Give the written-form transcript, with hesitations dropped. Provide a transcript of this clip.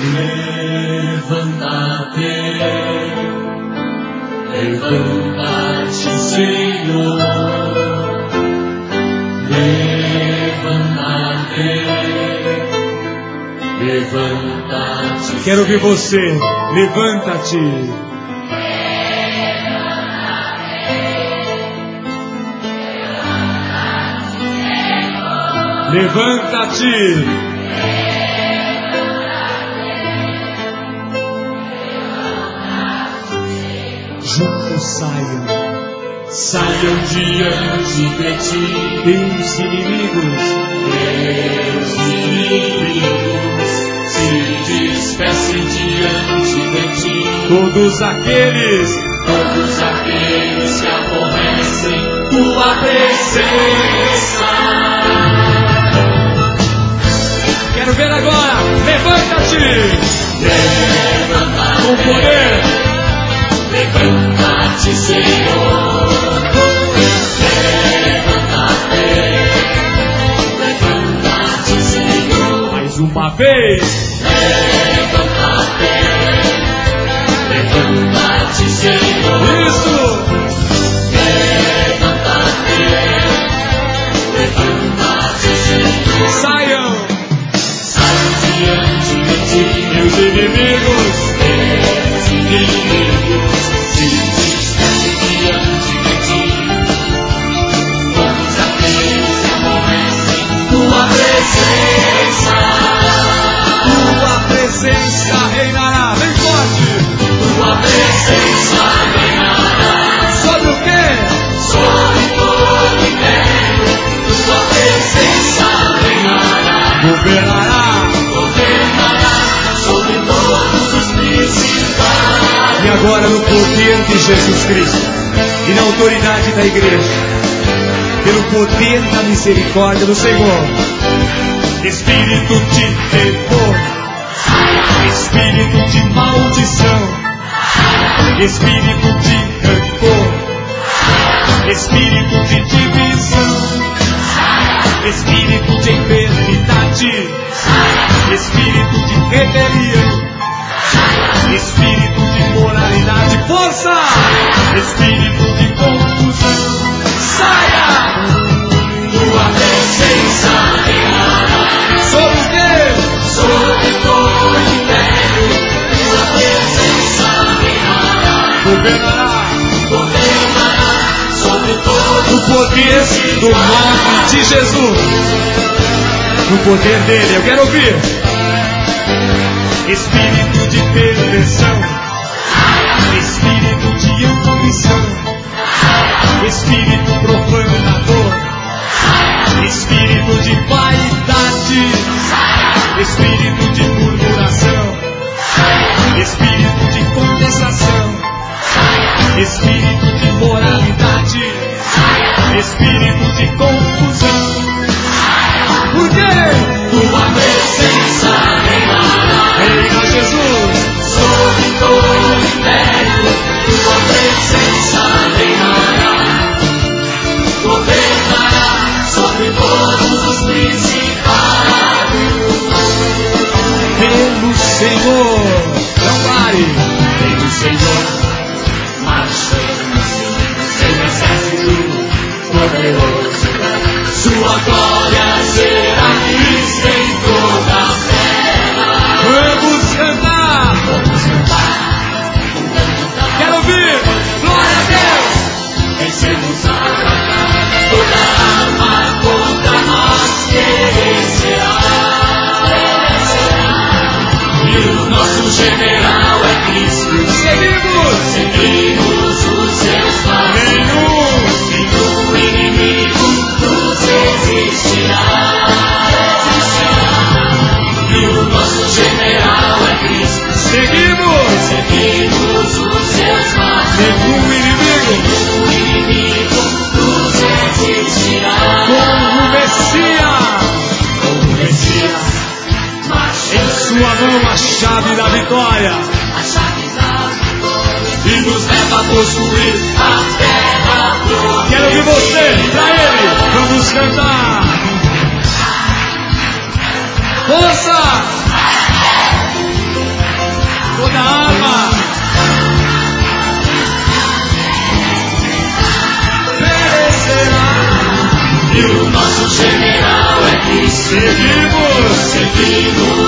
Levanta-te, levanta-te, Senhor. Levanta-te, levanta-te. Quero ouvir você. Levanta-te. Levanta-te. Juntos saiam diante de ti, teus inimigos, se despecem diante de ti, todos aqueles que aborrecem tua presença. Quero ver agora. Levanta-te. Levanta-te, com poder. Levanta-te, Senhor. Levanta-te, levanta-te, Senhor. Mais uma vez. Levanta-te, levanta-te, Senhor. Isso. Levanta-te, levanta-te, Senhor. Saiam diante de ti, meus inimigos. Se despecem diante de ti, todos aqueles que aborrecem tua presença. Tua presença reinará. Vem forte. Tua presença reinará. Sobre o quê? Sobre todo império. Tua presença reinará. Governará sobre todos os principados. E agora no poder de Jesus Cristo e na autoridade da igreja, pelo poder da misericórdia do Senhor, espírito de temor, espírito de maldição, espírito de rancor, espírito de divisão, espírito de enfermidade, espírito de rebelião, espírito de moralidade, força, espírito de confusão, saia. Tua presença reinará. Sobre o quê? Sobre todo império. Tua presença reinará. Governará sobre todo o poder do nome de Jesus. No poder dele, eu quero ouvir. Espírito de perversão, espírito de ambição, espírito profanador, espírito de vaidade, espírito de murmuração, espírito de contestação, espírito de moralidade, espírito de confusão. Por quê? tua presença reinará. Reina Jesus. Sobre todo império. Tua presença reinará. Governará sobre todos os principados. Pelo Senhor, não pare. Pelo Senhor, marchamos seu exército poderoso. Sua glória será vista em toda a terra. Vamos cantar. Quero ouvir. Glória a Deus. Vencemos a toda arma contra nós perecerá. E o nosso general é Cristo. Seguimos os seus passos. Nenhum inimigo nos resistirá. E o nosso general é Cristo. Seguimos os seus passos. Nenhum inimigo nos resistirá. como o Messias, em sua mão a chave da vitória. E nos leva a possuir a terra prometida. Quero ouvir você, pra ele. Vamos cantar. Força! toda alma perecerá. E o nosso general é Cristo. Seguimos